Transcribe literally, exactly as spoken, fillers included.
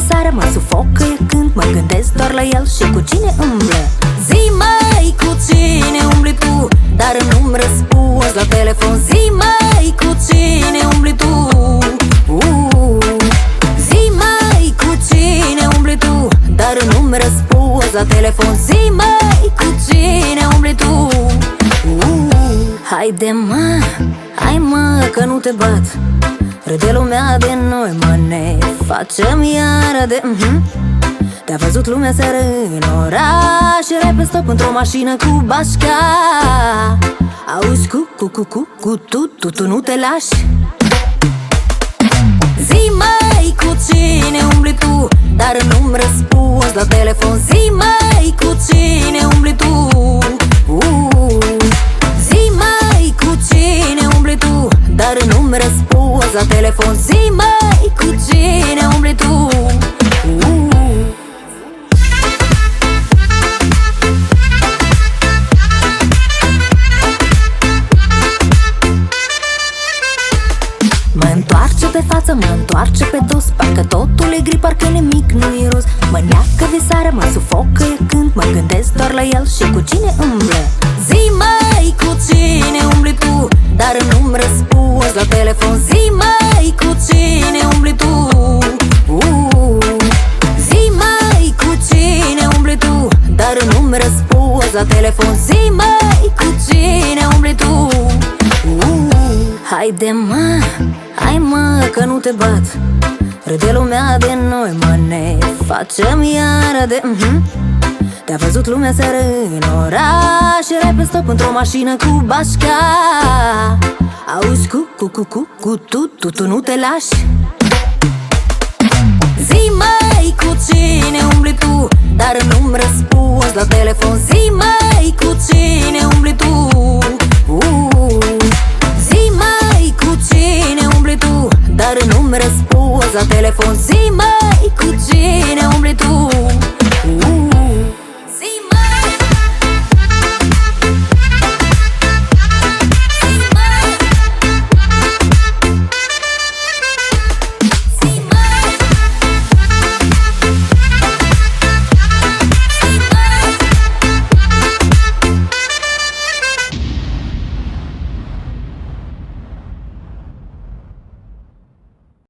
visare mă sufocă e când mă gândesc doar la el și cu cine umblă. Zi mai cu cine umbli tu, dar nu-mi răspunzi la telefon. Zi mai cu cine umbli tu, uh. Zi mai cu cine umbli tu, dar nu-mi răspunzi la telefon. Zi mai cu cine umbli tu, uh. Haide mă, hai mă că nu te bat, râde lumea de noi, mă, ne facem iară de uh-huh. Te-a văzut lumea seară în oraș, erai pe stop într-o mașină cu bașca. Auzi cu, cu, cu, cu, cu, tu, tu, tu nu te lași. Zi mai cu cine umbli tu, dar nu-mi răspunzi la telefon. Zi mai cu cine umbli tu, uh. Zi mai cu cine umbli tu, dar nu-mi răspunzi la telefon. Zi mai cu cine umbli tu, uh. Mă întoarce pe față, mă întoarce pe dos, parcă totul e gri, parcă nimic nu e roz. Mă neacă visarea, mă sufocă e când mă gândesc doar la el și cu cine umblă. Zi mai cu cine umbli tu, dar nu-mi răspunzi la telefon. Zi mai cu cine umbli tu, uh. Zi mai cu cine umbli tu, dar nu-mi răspunzi la telefon. Zi mai cu cine umbli tu, uh. Haide mă, hai mă că nu te bat, râde lumea de noi, mă, ne facem iară de uh-huh. Te-a văzut lumea seară în oraș, erai pe stop într-o mașină cu bașca. Auzi cu, cu, cu, cu, cu, tu, tu, tu nu te lași. Zi mai cu cine umbli tu, dar nu-mi răspunzi la telefon. Zi mai cu cine umbli tu, uh. Zi mai cu cine umbli tu, dar nu-mi răspunzi la telefon. Zi mai cu cine umbli tu,